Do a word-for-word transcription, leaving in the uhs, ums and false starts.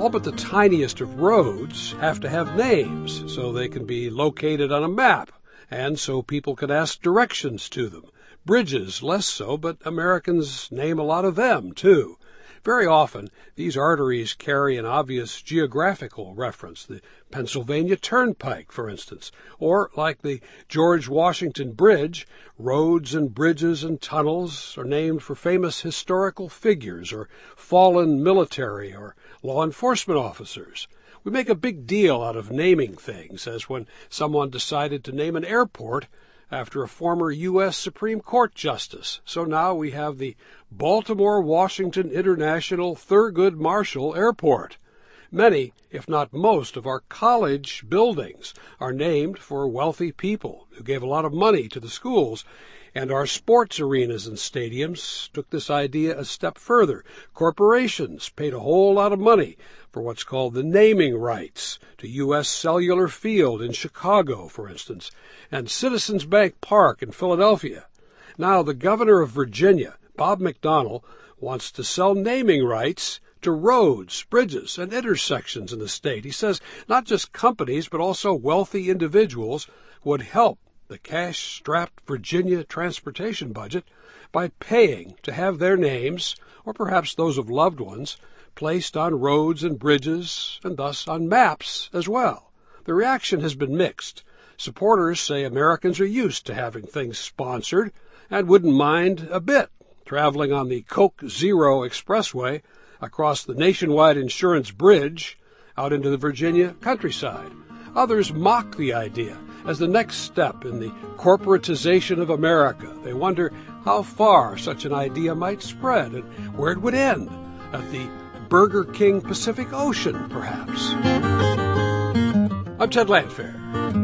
All but the tiniest of roads have to have names so they can be located on a map, and so people can ask directions to them. Bridges, less so, but Americans name a lot of them, too. Very often, these arteries carry an obvious geographical reference, the Pennsylvania Turnpike, for instance, or, like the George Washington Bridge, roads and bridges and tunnels are named for famous historical figures or fallen military or law enforcement officers. We make a big deal out of naming things, as when someone decided to name an airport after a former U S Supreme Court justice. So now we have the Baltimore-Washington International Thurgood Marshall Airport. Many, if not most, of our college buildings are named for wealthy people who gave a lot of money to the schools, and our sports arenas and stadiums took this idea a step further. Corporations paid a whole lot of money for what's called the naming rights to U S Cellular Field in Chicago, for instance, and Citizens Bank Park in Philadelphia. Now the governor of Virginia, Bob McDonnell, wants to sell naming rights to roads, bridges, and intersections in the state. He says not just companies, but also wealthy individuals would help the cash-strapped Virginia transportation budget by paying to have their names, or perhaps those of loved ones, placed on roads and bridges, and thus on maps as well. The reaction has been mixed. Supporters say Americans are used to having things sponsored and wouldn't mind a bit traveling on the Coke Zero Expressway across the Nationwide Insurance Bridge out into the Virginia countryside. Others mock the idea as the next step in the corporatization of America. They wonder how far such an idea might spread and where it would end, at the Burger King Pacific Ocean, perhaps. I'm Ted Landfair.